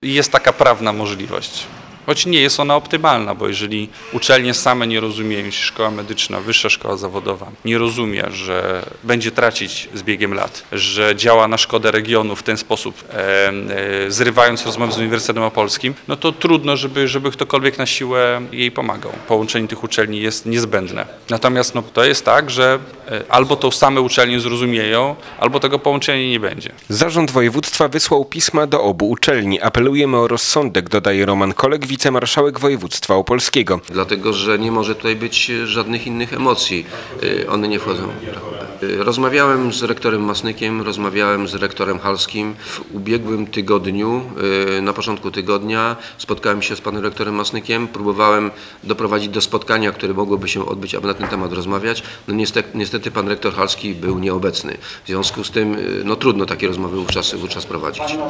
Jest taka prawna możliwość. Choć nie jest ona optymalna, bo jeżeli uczelnie same nie rozumieją, jeśli szkoła medyczna, wyższa szkoła zawodowa nie rozumie, że będzie tracić z biegiem lat, że działa na szkodę regionu w ten sposób, zrywając rozmowy z Uniwersytetem Opolskim, no to trudno, żeby ktokolwiek na siłę jej pomagał. Połączenie tych uczelni jest niezbędne. Natomiast to jest tak, że albo to same uczelnie zrozumieją, albo tego połączenia nie będzie. Zarząd województwa wysłał pisma do obu uczelni. Apelujemy o rozsądek, dodaje Roman Kolek, wicemarszałek województwa opolskiego. Dlatego, że nie może tutaj być żadnych innych emocji. One nie wchodzą. Rozmawiałem z rektorem Masnykiem, rozmawiałem z rektorem Halskim. W ubiegłym tygodniu, na początku tygodnia spotkałem się z panem rektorem Masnykiem. Próbowałem doprowadzić do spotkania, które mogłoby się odbyć, aby na ten temat rozmawiać. No niestety pan rektor Halski był nieobecny. W związku z tym trudno takie rozmowy wówczas prowadzić.